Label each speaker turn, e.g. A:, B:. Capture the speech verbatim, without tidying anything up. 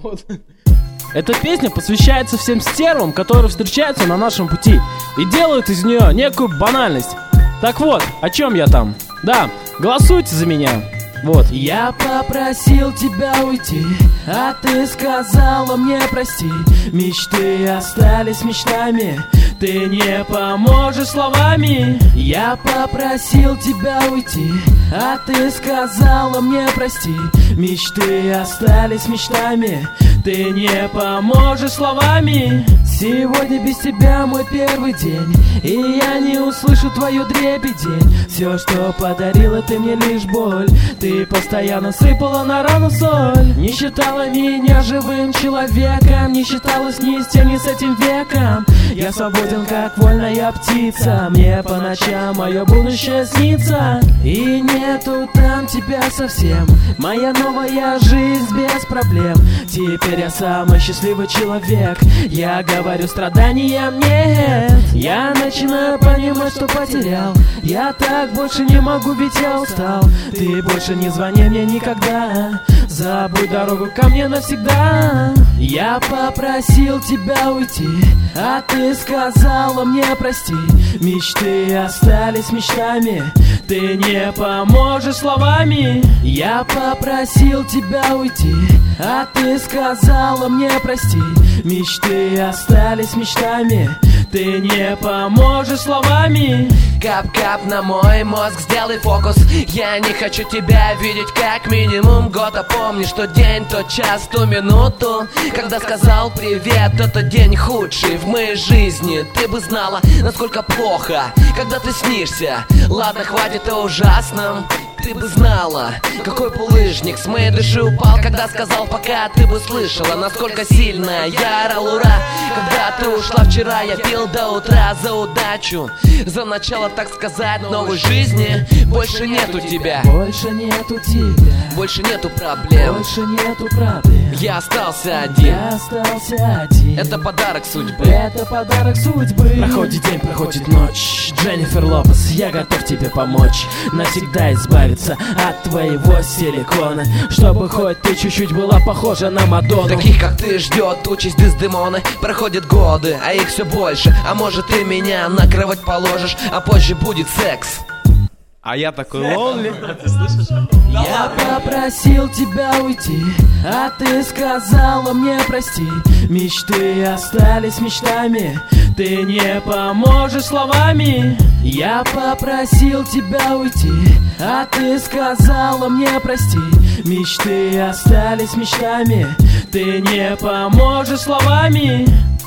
A: Вот. Эта песня посвящается всем стервам, которые встречаются на нашем пути и делают из нее некую банальность. Так вот, о чем я там? Да, голосуйте за меня. Вот.
B: Я попросил тебя уйти, а ты сказала мне прости. Мечты остались мечтами, ты не поможешь словами. Я попросил тебя уйти, а ты сказала мне прости. Мечты остались мечтами, ты не поможешь словами. Сегодня без тебя мой первый день, и я не услышу твою дребедень. Все, что подарила ты мне, лишь боль. Ты постоянно сыпала на рану соль. Не считала меня живым человеком, не считалась ни с тем, ни с этим веком. Я свободен, как вольная птица, мне по ночам мое будущее снится. И нету там тебя совсем, моя новая жизнь без проблем. Теперь я самый счастливый человек, я говорю, страданиям нет. Я начинаю понимать, что потерял, я так больше не могу, ведь я устал. Ты больше не звони мне никогда, забудь дорогу ко мне навсегда. Я попросил тебя уйти, а ты сказала мне прости. Мечты остались мечтами, ты не поможешь словами. Я попросил тебя уйти, а ты сказала мне прости. Мечты остались мечтами, ты не поможешь словами.
C: Кап-кап на мой мозг, сделай фокус. Я не хочу тебя видеть как минимум год. А помни, что день, тот час, ту минуту, когда сказал привет, этот день худший в моей жизни. Ты бы знала, насколько плохо, когда ты снишься. Ладно, хватит о ужасном. Ты бы знала, какой булыжник с моей души упал, когда сказал пока. Ты бы слышала, насколько сильно я орал ура, когда ты ушла вчера. Я пил до утра за удачу, за начало, так сказать, новой жизни. Больше нету тебя,
B: больше нету тебя,
C: больше нету проблем,
B: больше нету проблем.
C: Я остался один,
B: я остался один.
C: Это подарок судьбы,
B: это подарок судьбы.
A: Проходит день, проходит ночь, Дженнифер Лопес, я готов тебе помочь. Навсегда избавиться от твоего силикона, чтобы хоть ты чуть-чуть была похожа на Мадонну.
C: Таких как ты ждет участь Дездемоны. Проходят годы, а их все больше. А может ты меня на кровать положишь, а позже будет секс.
A: А я такой лонли.
B: Я попросил тебя уйти, а ты сказала мне прости. Мечты остались мечтами, ты не поможешь словами. Я попросил тебя уйти, а ты сказала мне прости. Мечты остались мечтами, ты не поможешь словами.